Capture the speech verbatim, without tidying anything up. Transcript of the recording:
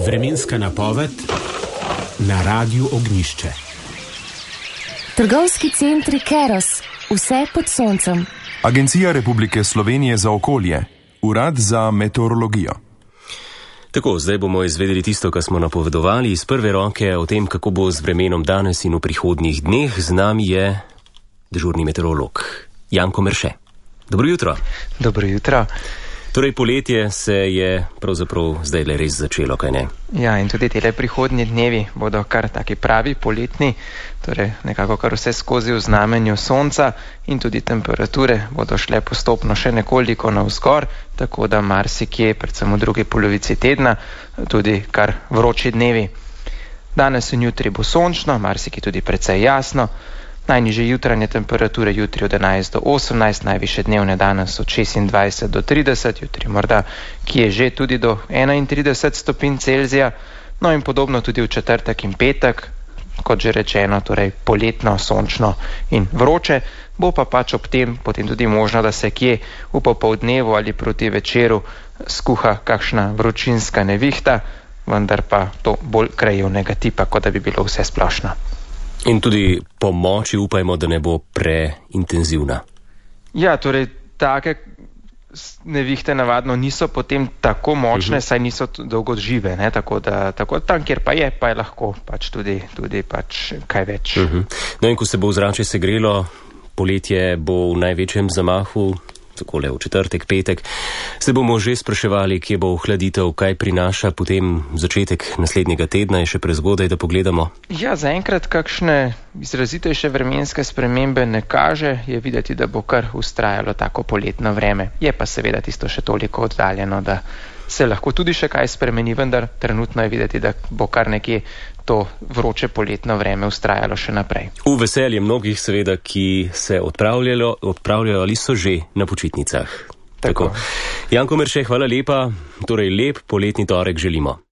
Vremenska napoved na Radiu Ognjišče. Trgovski centri Keros, vse pod soncem. Agencija Republike Slovenije za okolje, Urad za meteorologijo. Tako, zdaj bomo izvedeli tisto, kar smo napovedovali iz prve roke o tem, kako bo z vremenom danes in v prihodnjih dneh. Z nami je dežurni meteorolog Janko Merše. Dobro jutro. Dobro jutro. Torej, poletje se je pravzaprav zdaj le res začelo, kaj ne? Ja, in tudi tele prihodnji dnevi bodo kar taki pravi poletni, torej nekako kar vse skozi v znamenju sonca in tudi temperature bodo šle postopno še nekoliko navzgor, tako da marsikje, predvsem v drugi polovici tedna, tudi kar vroči dnevi. Danes in jutri bo sončno, marsikje tudi precej jasno. Najnižje jutranje temperature jutri od enajst do osemnajst, najviše dnevne danes od šestindvajset do trideset, jutri morda kje že tudi do enaintrideset stopinj Celzija, no in podobno tudi v četrtek in petek, kot že rečeno, torej poletno, sončno in vroče, bo pa pač ob tem potem tudi možno, da se kje v popoldnevu ali proti večeru skuha kakšna vročinska nevihta, vendar pa to bolj krajevnega tipa, kot da bi bilo vse splošno. In tudi po moči upajmo, da ne bo preintenzivna. Ja, torej take nevihte navadno niso potem tako močne, uh-huh. saj niso dolgo žive, ne? Tako da tako, tam, kjer pa je, pa je lahko pač tudi, tudi pač kaj več. Uh-huh. No in ko se bo ozračje segrelo, poletje bo v največjem zamahu, takole v četrtek, petek, se bomo že spraševali, kje bo ohladitev, kaj prinaša potem začetek naslednjega tedna, je še prezgodaj, da pogledamo. Ja, zaenkrat kakšne izrazitejše vremenske spremembe ne kaže, je videti, da bo kar vztrajalo tako poletno vreme. Je pa seveda tisto še toliko oddaljeno, da se lahko tudi še kaj spremeni, vendar trenutno je videti, da bo kar nekje to vroče poletno vreme vztrajalo še naprej. V veselje mnogih seveda, ki se odpravljajo, odpravljajo ali so že na počitnicah. Tako. Tako. Janko Merše, hvala lepa, torej lep poletni torek želimo.